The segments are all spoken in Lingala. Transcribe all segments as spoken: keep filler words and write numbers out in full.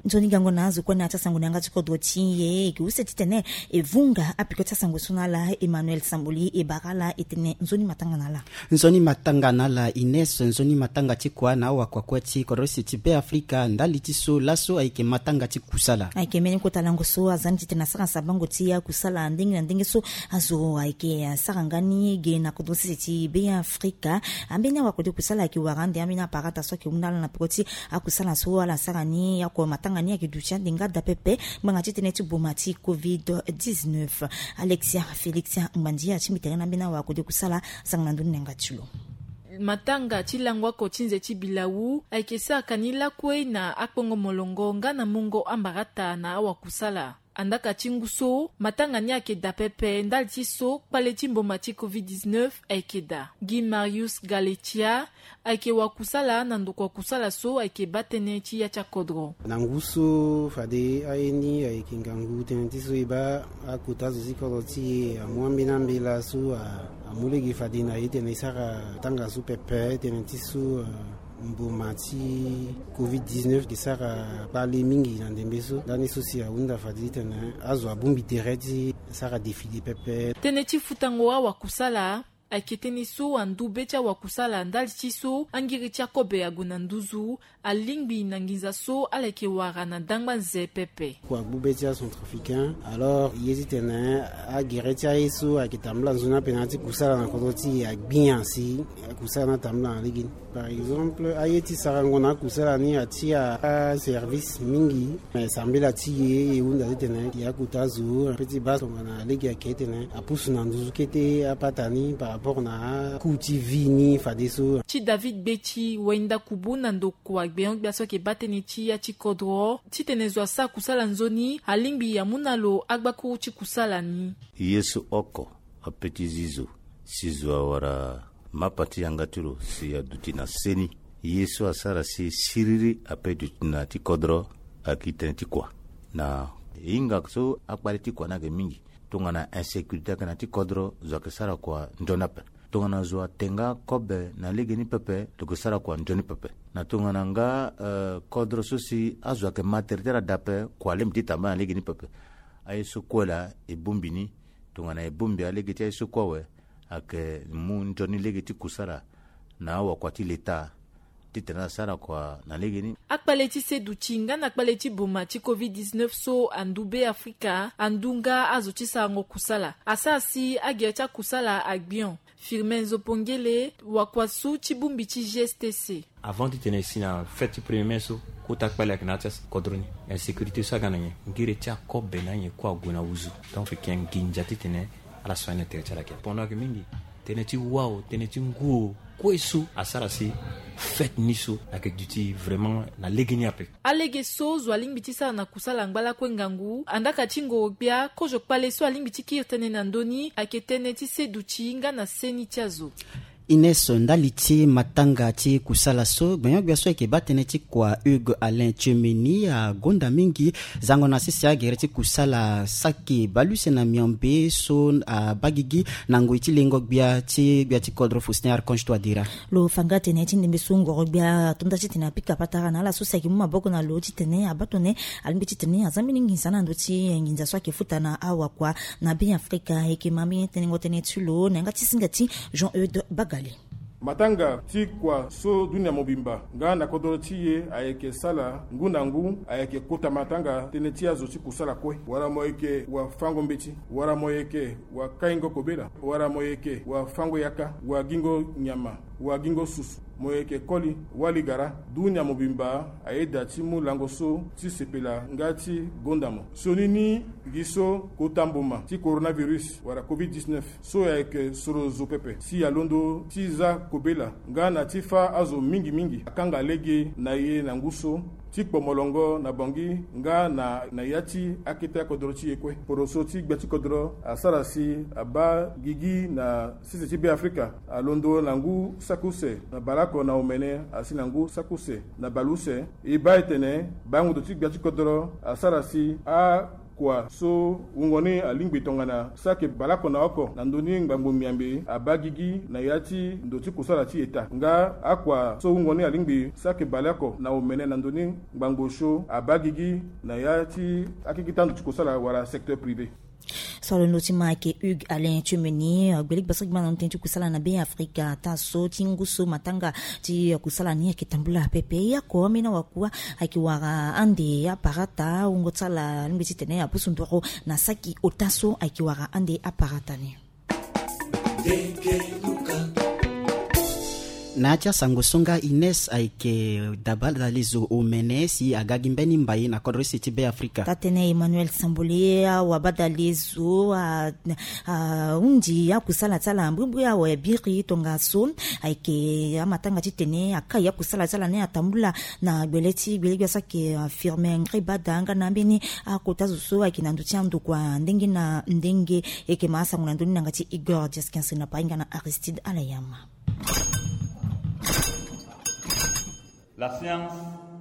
nzoni gango nazo kwa na tsasango nanga tsikodo tiye ki useti tene evunga apiko tsasango sonala Emmanuel Sambuli e barala etene nzoni matanga nala nzoni matanga nala Ines nzoni matanga tikwa na wa kwa kwati korosi tibe Afrika ndali tiso laso aike matanga tikusala aike meni ko talango so azani titena saka sabango tia kusala ndingi na ndingi so azo aike sarangani ge na kodosi tibe Afrika ambenya wa kodi kusala ki warande amina parata so ki unala na poti akusala so ala sarani ya ko matanga ni ya kiducha ndinga da pepe manga titene tibomati covid dix-neuf Alexia Felixia Mbandia chimitena mbina wa kodi kusala sangandu nenga chulo matanga chilangwa ko chinze chibilawu aikesa kanila kwe na akongo molongo ngana mungo ambarata na awakusala andaka chinguso matanga nyake da pepe ndal tiso pale chimbo mati covid dix-neuf aikeda Guy Marius Galetia aike wakusala nando kwa kusala so aike batene chi ya chakodro nanguso fade aeni aike ngangu tenentiso iba akutazo zikoroti amwambi nambela so amulegi fade na ite na isaka tanga su pepe tenentiso mbomati covid dix-neuf kisaka pale mingi na ndembeso dani sosia unda fadita na azo abumbi tereti saka defili pepe teneti futango wa kusala akiteni so andube cha wakusala ndali chiso angiri cha kobe agunanduzu alingbi nangiza so aleke wara na dangba nze pepe kwa bube cha centrafricain alors yezite na agire cha iso akitamla zona penalty kusala na kodoti bien si kusala na tamla ligin par exemple ayeti sarangona kusala ni atia service mingi mais sambela tie e unda tena ya kutazu petit baso na legi akete na apusu na nduzu kete apatani pa na kuti vini fadeso chi David Bechi wenda kubuna ndoko agbeong biaso ke bateni chi ya chikodro chi tenezwa sa kusala nzoni alingbi ya munalo agbaku chi kusala ni Yesu oko apeti zizo sizwa wara mapati yangaturo si ya dutina seni Yesu asara si siriri apeti na tikodro akiteni tikwa na inga so akbari tikwa na mingi tungana insécurité kana tikodro zakesara kwa njonape tungana zwa tenga kobe na ligini pepe tukesara kwa njoni pepe na tungana nga uh, kodro sosi azwa ke maternitera dape kwa lemtita ma ligini pepe ayesu kwela ebumbini tungana ebumbi alegiti ayesu kwawe ake mu njoni ligiti kusara na awa kwa tileta titena sara kwa na ligini akpaleti sedu chinga na akpaleti boma chi covid dix-neuf so andube Afrika andunga azochi sango kusala asasi agecha kusala agbion Firmin Zopongele wakwasu chibumbi chi G S T C avant de tenir ici na fête premier meso kotak pala knatas kodroni en sécurité sa gananye ngire cha kobe nanye kwa guna uzu donc ken ginja titene ala soine te chala ke pendant que mingi teneti wow teneti nguo kwesu asarasi fête niso avec duty vraiment na legini ape alege so zo alingbiti sa na kusala ngbala kwengangu andaka chingo bia kojo pale so alingbiti kirtene na ndoni aketene ti seduchi nga na seni chazo Ines ndaliti matanga ti kusala so gbenyo gbeso eke batene ti kwa Hugues Alain Chemeni a gonda mingi zango na sisi agere ti kusala saki baluse na miambe so a bagigi nango iti lengo gbia ti gbia ti kodro Faustin Archange to adira lo fanga tene ti ndembe sungo gbia tonda ti tene pika patara na la so saki muma boko na lo ti tene abatone alimbe ti tene azamini ngisana ndo ti nginza so ke futa na awa kwa na bi Afrika eke mami tene ngotene ti lo nanga ti singati Jean-Eudes Bagali matanga ti kwa so dunia mobimba nga na kodoro tiye ayeke sala ngunangu ayeke kota matanga tene ti azo ti kusala kwe wara moyeke wa fango mbeti wara moyeke wa kaingo kobela wara moyeke wa fango yaka wa gingo nyama wa gingo susu moyeke koli waligara dunia mobimba ayeda ti mulango so ti sepela nga ti gondamo sonini giso kotamboma ti coronavirus wara covid dix-neuf so ayeke soro zo pepe si alondo ti za kobela nga na ti fa azo mingi mingi akanga lege na ye na nguso ti kpomolongo na bongi nga na na yati akita kodro ti ekwe poroso ti gbati kodro asara si aba gigi na sisi ti be Afrika alondo nangu sakuse na balako na omene asi nangu sakuse na baluse e ba etene bangu ti gbati kodro asara si a kwa so ungoni alingbe tongana sake balako na oko na ndoni ngbango miambe abagigi na yati ndoti kusala ti eta nga akwa so ungoni alingbe sake balako na omene na ndoni ngbango sho abagigi na yati akikita ndoti kusala wala secteur privé. Solo notima ke Hugues Alain Tchoumény gbelik basik bana ntentu kusala na be Afrika taso tinguso matanga ti kusala ni kitambula pepe ya ko mina wakua akiwara ande aparata ungotsala ngbiti tene ya pusundoro na saki otaso akiwara ande aparata ni Nadia Sangosonga Ines aike dabala lizo omene si agagimbeni mbayi na kodro city be Afrika. Tatene Emmanuel Sambolea wabada lizo uh, uh, undi ya kusala tala mbumbu ya webiri tongaso aike amatanga titene akaya kusala tala ne atambula na beleti belegi sake uh, firme ngribada nga nambeni akotazo so akinandu tiandu kwa ndenge na ndenge eke masa ngunandu ngati Igor Jaskinse na painga na Aristide Alayama. La séance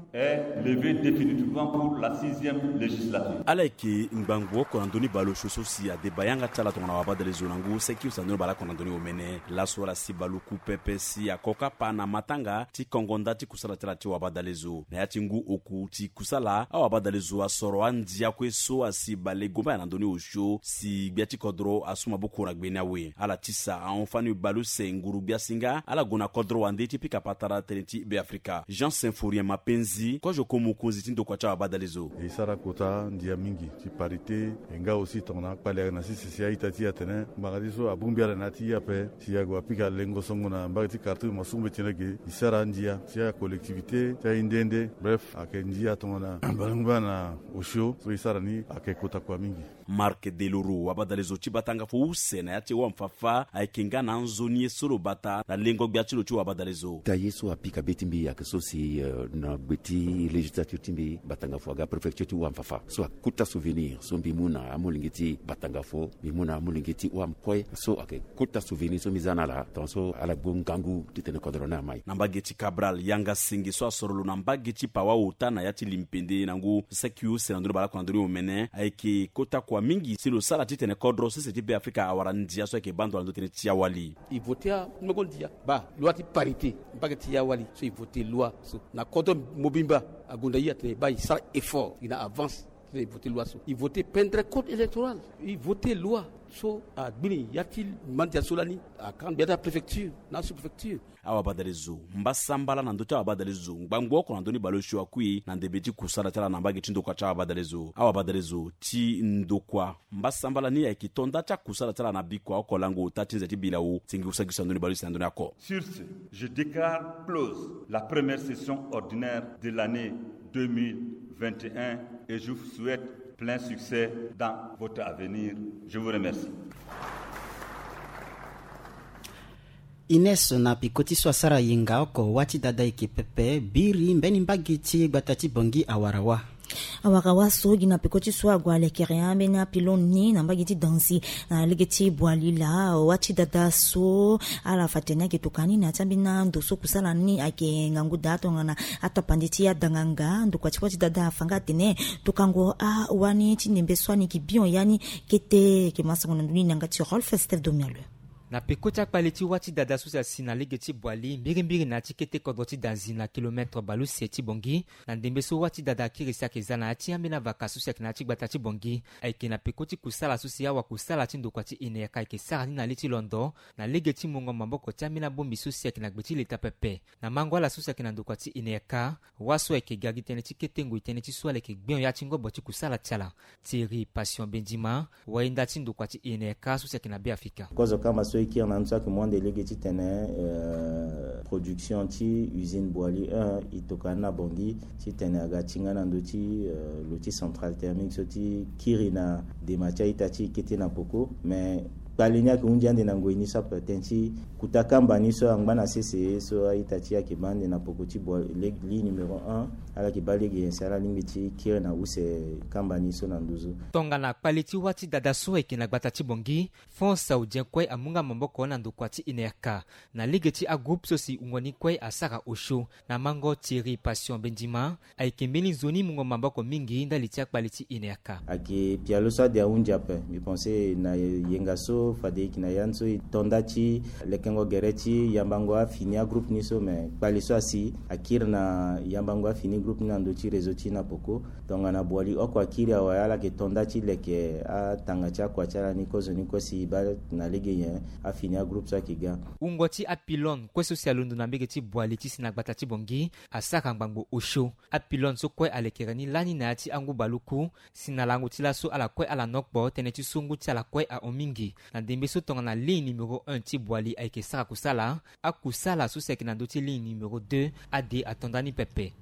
est levée définitivement pour la sixième législature. Alaiki Ngbango Konandoni Balo Chososi a débayanga tala tona wabada les zonangu seki usandoni bala Konandoni omene la sola si baluku pepe si akoka pana matanga ti kongonda ti kusala tala ti wabada lezo na yati ngu oku ti kusala a wabada lezo asoro andia kwe so asi bale gomba nandoni osho si biati kodro asuma boku na gbena we ala tisa a onfani balu se nguru biasinga ala gona kodro wande ti pika patara teneti be Afrika Jean Symphorien Mapenzi kwa joko mukunzi tindo kwa chawa badalezo isara kota ndia mingi ti parité enga aussi tona pale na sisi sia itati atene magadiso abumbia na ti ape sia go apika lengo songo na mbati kartu masumbe tinege isara ndia sia collectivité tia indende bref akendia tona balungba na osho so isara ni akekota kwa mingi Marc Deloro wabadalezo chibatanga fo usena yati wa mfafa aikinga na nzoni solo bata na lengo biachilo chu wabadalezo ta yeso apika betimbi akasosi uh, na beti législature timbi batanga fo ga préfecture tu wa mfafa so akuta souvenir so bimuna amulingiti batanga fo bimuna amulingiti wa mkoy so akuta souvenir so mizana la tonso ala bongangu titene kodrona mai nambageti Cabral yanga singi so asorolo nambageti pawa utana yati limpende nangu sekiu senandro bala kwa ndori omene aiki kota kwa mingi silo sala titene kodro sese tibe Afrika awara ndia so ke bando ando tene tia wali i voter ngol dia ba loi ti parité bagati ya wali so i voter loi so na kodro mobimba agunda yate ba sa effort ina avance il voter loi so il voter pendre code électoral il voter loi so a gbini yatil mandia solani a kan biada préfecture na sous préfecture awa badalezo mbasambala na ndota abadalezo ngbango ko ndoni balosho akui na ndebeti kusala tala na mbage tindo kwa cha abadalezo awa badalezo ti ndokwa mbasambala ni ya kitonda cha kusala tala na bikwa okolango tatinze ti bilawo tingi usagisa ndoni balosho ndoni ako. Sur ce, je déclare close la première session ordinaire de l'année deux mille vingt et un et je vous souhaite plein succès dans votre avenir. Je vous remercie. Ines na pikoti swasara yinga oko wati dada ikipepe biri mbeni mbagiti batati bongi awarawa awarawa so gina pikoti swa gwale kereambe na piloni na mbagiti dansi na legeti bwalila wati dada so ala fatena kitokani na tambina ndoso kusala ni ake ngangu dato ngana atapanditi ya danganga ndokwati kwati dada fanga tene tukango a wani tinembe swani kibion yani kete kemasangona nduni nangati Rolf Steve Domiale na pekota paleti wati dada susa sina legeti bwali mbiri mbiri na tikete kodoti danzi na kilometre balu seti bongi na ndembe so wati dada kirisa kezana ati amena vaka susa kina tigbata ti bongi aike na pekoti kusala susi ya wa kusala tindo kwati ine ka ke sarani na leti londo na legeti mongo mamboko ti amena bombi susi kina gbeti leta pepe na mangwala susi kina ndo kwati ine ka waso eke gagi tene tikete ngui tene ti swale ke gbion ya tingo boti kusala tiala Thierry Passion Bendima wainda tindo kwati ine ka susi kina be Afrika kozo kama so qui en ça que moi délégué ti tene euh, production ti usine Boali un itokana bongi ti tene aga tingana ndo ti euh, loti centrale thermique so ti kirina de macha itati kete na poko mais palenya ke unja ande na ngoini sa patenci kutakamba ni so angba C C E so aitachi ya kibande na pokoti bo li numéro un ala kibali ge sala lingiti kire na use kamba ni so na nduzu tonga na quality wati dada so ekina gbatachi bongi fon saudien kwe amunga mamboko na ndukwati inerka na ligeti a groupe sosi ungoni kwe asaka osho na mango Thierry Passion Benjima aikembeni zoni mungo mamboko mingi ndalitia quality inerka ake pialo sa de unja pe mi pense na yengaso fade kina yanso tondachi lekengo gereti yambango afini a groupe niso me qualiso asi akir na yambango afini groupe na ndochi rezoti na poko tonga na bwali oko akiri awala ke tondachi leke a tangacha kwa chala niko zo niko si ba na lege yen afini a groupe sa kiga ungoti apilon kwe socialundu na mbegeti bwali tisi na gbatachi bongi asaka ngbango osho apilon so kwe alekerani lani na ati angu baluku sinalangu tila so ala kwe ala nokbo teneti sungu tala kwe a omingi na dembe so tonga na ligne numéro un ti bwali aike saka kusala akusala so seki na ndoti ligne numéro deux ade atondani pepe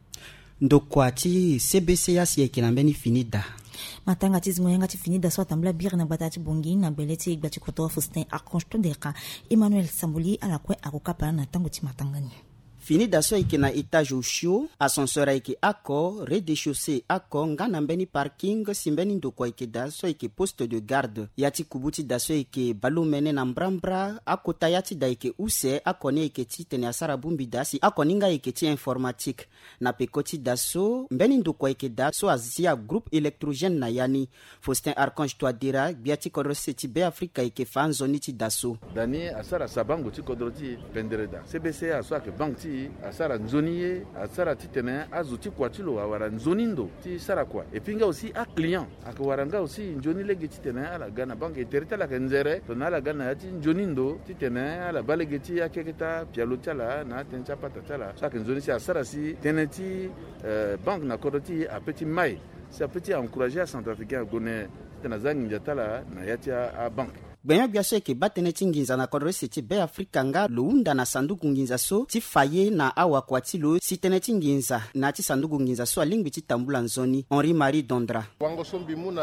ndokwati C B C yasi ekinambeni finida matanga tizingo yanga tifinida so tambla bir na batati bongi na beleti gbati koto Faustin Archange Tondeka Emmanuel Sambuli ala kwe akokapa na tango ti matangani finida so ike na etage oshio ascenseur ike ako rez-de-chaussée ako ngana mbeni parking simbeni ndoko ike da so ike poste de garde yati kubuti da so ike balumene na mbrambra ako tayati da ike use ako ne ike ti tene asara bumbi da si ako ninga ike ti informatique na pekoti da so mbeni ndoko ike da so azia groupe électrogène na yani Faustin Archange Twadira biati korose ti be Afrika ike fanzoni ti da so dani asara sabango ti kodroti pendereda C B C a so ake bank ti asara nzoniye asara titene azuti kwatilo awara nzonindo ti sara kwa epinga aussi a client akwaranga aussi njoni lege titene ala gana banque terita la kenzere to na la gana ti njonindo titene ala balege ti akeketa pialotala na tencha patatala sa nzoni si asara si teneti banque na kodoti a petit mai c'est petit encourager à Centrafricain gone tenazangi njatala na yatia a banque Benya biaso ke batene tinginza na kodrese ti be Afrika nga luunda na sanduku nginza so ti faye na awa kwatilo sitene tinginza na ti sanduku nginza so alingbi ti tambula nzoni Henri Marie Dondra wango sombi muna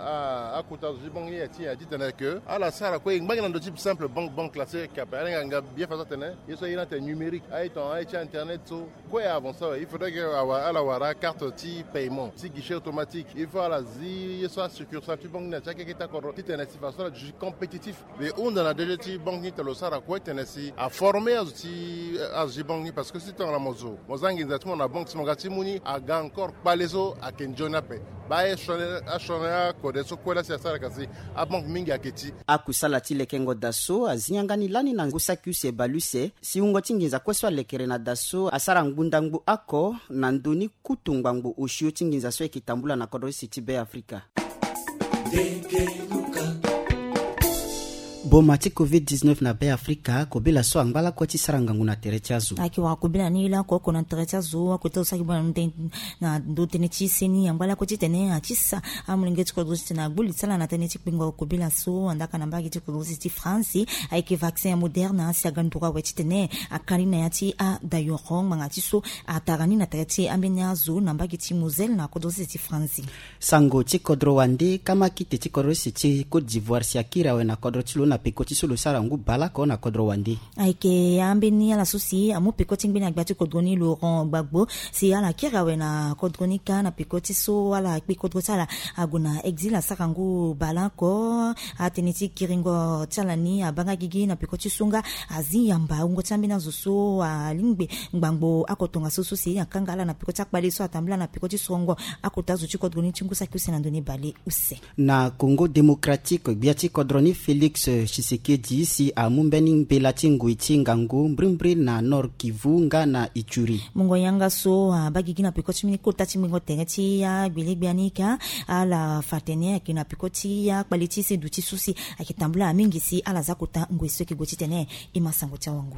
a akuta zibongi ya ti ati tene ke ala sara ko ngbangi na ndo type simple banque banque classique ka pa nga bien façon tene yeso ina te numérique ay ton ay ti internet so ko ya avancer il faudrait que awa ala wara carte ti paiement ti guichet automatique il faut ala zi yeso succursale ti banque na ti ke ta ko ti tene si façon du compétitif mais on dans la D G T banque ni telo sara ko tenesi a former azuti azuti banque parce que c'est dans la mozo mozangi nzatimo na banque simongati muni aga encore palezo a kenjona pe bae shone a shone a ko de so ko la sara kasi a banque mingi aketi akusala ti lekengo daso azinyangani lani na ngusa kyuse baluse si ungo tinginza kweswa lekere na daso asara ngbundangbu ako na ndoni kutungbangu oshio tinginza so ekitambula na kodro city be Afrika bomati covid dix-neuf na be Afrika kobela so angala ko ti saranga nguna teretia zu aki wa kobela ni la ko ko na teretia zu ko to sa ki bona na do tene ti seni angala ko ti tene a ti sa amulinge ti ko do ti na gbuli sala na tene ti pingo kobela so andaka na mbagi ti ko do ti France ai ke vaccin moderna si aganduka we ti tene akali na yati a dayorong manga ti so atarani na tereti ambenya zu na mbagi ti Moselle na ko do ti France sango ti kodro wande kama kite ti kodro ti Côte d'Ivoire si akira we na kodro ti lo na pekoti solo sarangu bala ko na kodro wande aike ambeni ala susi amu pekoti ngbi na gbati kodroni Laurent Gbagbo si ala kira we na kodroni ka na pekoti so ala kpi kodro sala aguna exila sarangu bala ko ateniti kiringo tsalani abanga gigi na pekoti sunga azi yamba ungo tsambi na zuso alingbe ngbangbo akotonga susu si akangala na pekoti akbali so atambla na pekoti songo akota zuchi kodroni chingusa kyuse na ndoni bale use na Congo démocratique biati kodroni Félix Tshisekedi si amumbeni mpelati nguiti ngangu mbrimbri na Nord Kivu nga na Ituri mungo yanga so bagigi na pikoti mini kota ti mingo tengeti ya biligbianika ala fatene akina pikoti ya kwaliti se duti susi akitambula mingi si ala zakuta ngweso ki goti tene imasango cha wangu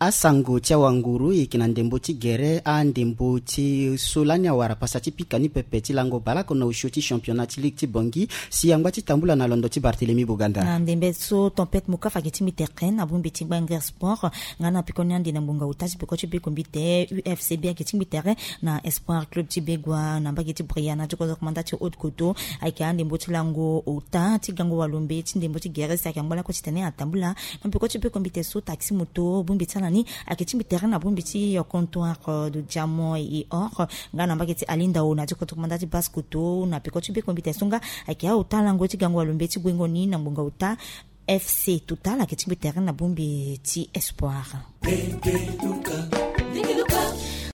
asango tia wanguru ikina ndembo ti gere a ndembo ti solani awara pasa ti pikani pepe ti lango bala kona usho ti championnat ti ligue ti bongi si yangba ti tambula na londo ti Barthélemy Buganda na ndembe so tempête mukafa ki ti mi terrain na bumbi ti Banger Sport ngana pikoni andi na mbunga utasi piko ti beko mbite U F C B ki ti mi terrain na Espoir Club ti begwa na mbagi ti Briana ti ko komanda ti Haute Koto ayke ndembo ti lango uta ti gango walombe ti ndembo ti gere sa kangbola ko ti tene atambula na piko ti beko mbite so taxi moto bumbi ti nani ayke ti mi terrain na bumbi ti comptoir de diamant et or ngana mbagi ti Alinda ona ti ko komanda ti Baskoto na piko ti beko mbite songa ayke uta lango ti gango walombe ti gwengoni na mbunga uta F C Total ayke ti mi terrain na bumbi ti Espoir.